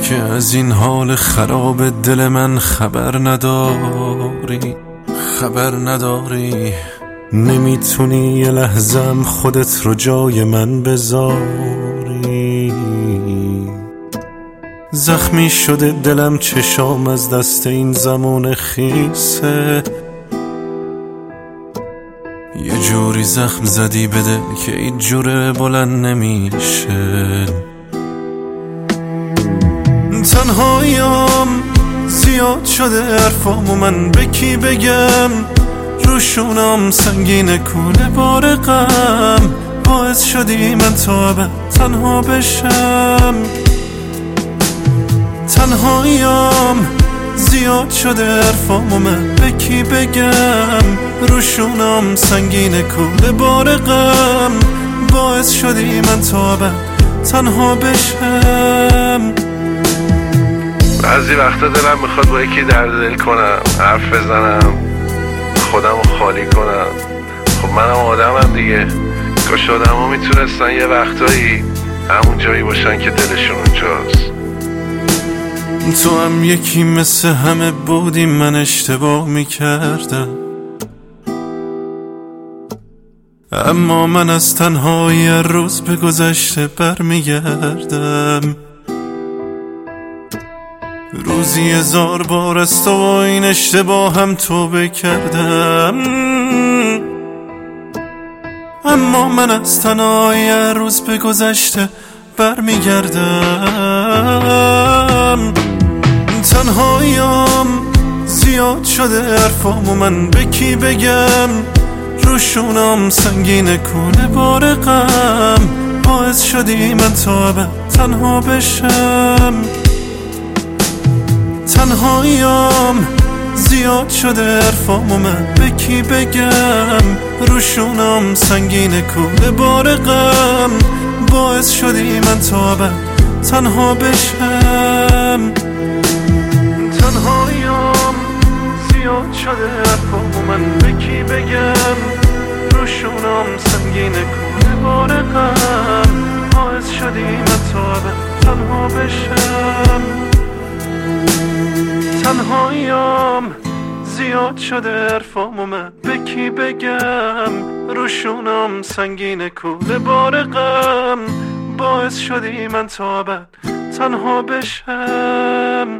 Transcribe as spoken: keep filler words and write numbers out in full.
که از این حال خراب دل من خبر نداری، خبر نداری. نمیتونی یه لحظم خودت رو جای من بذاری. زخمی شده دلم، چشام از دست این زمان خیسه. یه جوری زخم زدی به دل که این جوره بلند نمیشه. تنهاییم زیاد شده حرفام و من به کی بگم؟ روشونم سنگین کوله بار غم، باعث شدی من تا ابد تنها بشم. تنهاییم زیاد شده حرفام و من به کی بگم؟ روشونم سنگین کوله بار غم، باعث شدی من تا ابد تنها بشم. بعضی وقتا دلم میخواد با یکی درد دل کنم، حرف بزنم، خودم رو خالی کنم. خب منم آدمم دیگه. کاش آدم ها میتونستن یه وقتایی همون جایی باشن که دلشون اونجاست. تو هم یکی مثل همه بودی، من اشتباه میکردم، اما من از تنهایی روز به گذشته برمیگردم. روزی هزار بار از تو و این اشتباه هم توبه کردم، اما من از تنهایی روز به گذشته برمیگردم. تنهاییم زیاد شده حرفام و من به کی بگم؟ روشونم سنگین کوله بار غم، باعث شدی من تا ابد تنها بشم. تنهاییم زیاد شده حرفام و من به کی بگم؟ روشونم سنگین کوله بار غم، باعث شدی من تا ابد تنها بشم. تنهاییم زیاد شده حرفام و من به کی بگم؟ روشونم سنگین کوله بار غم، باعث شدی من تا ابد تنها بشم. تنهاییم زیاد شده حرفام و من به کی بگم؟ روشونم سنگین کوله بار غم، باعث شدی من تا ابد تنها بشم.